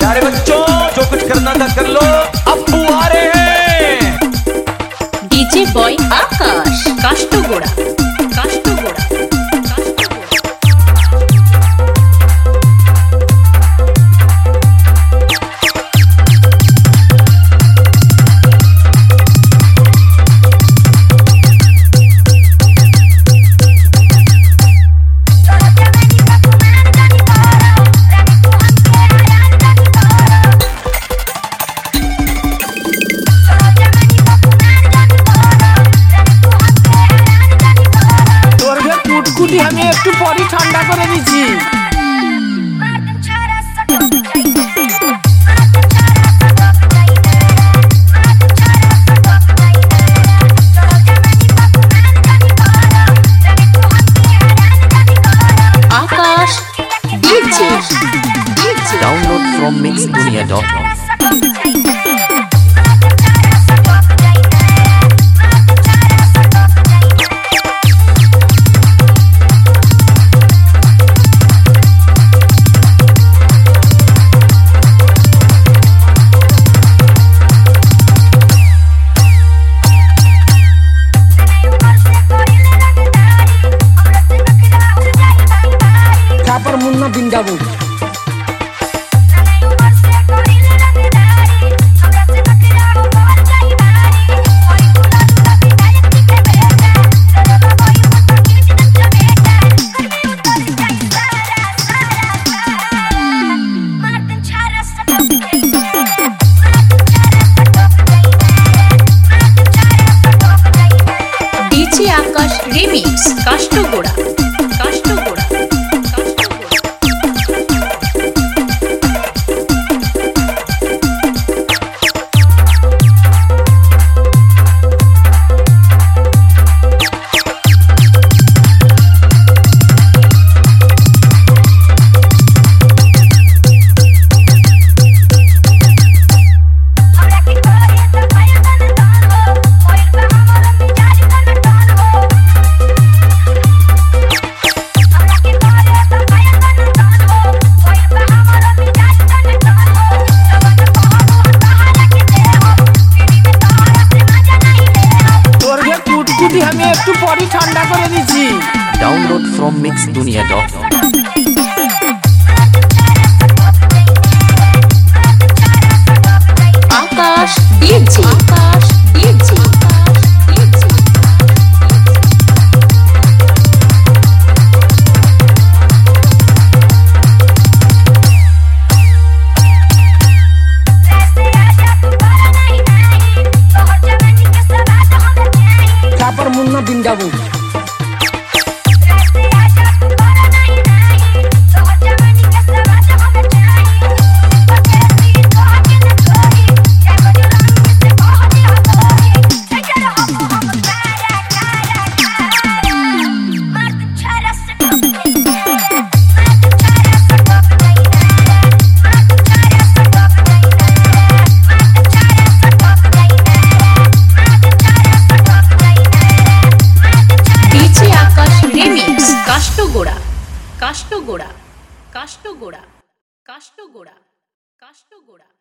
प्यारे बच्चों, जो कुछ करना था कर लो, अप्पू आ रहे हैं। डीजे बॉय आकाश काष्टगोड़ा काष्टगोड़ा। আমি একটু পরে ঠান্ডা করে দিচ্ছি। Akash DJ download from mixdunia.com। पर मुन्ना बिंदाबू डीजे आकाश रिमिक्स काष्टगोड़ा काष्टगोड़ा। আমি একটু পরে ঠান্ডা করে দিচ্ছি। Download from mixdunia.com। Akash DJ Akash DJ पर मुन्ना बिंदाबू काष्टगोड़ा काष्टगोड़ा काष्टगोड़ा काष्टगोड़ा काष्टगोड़ा।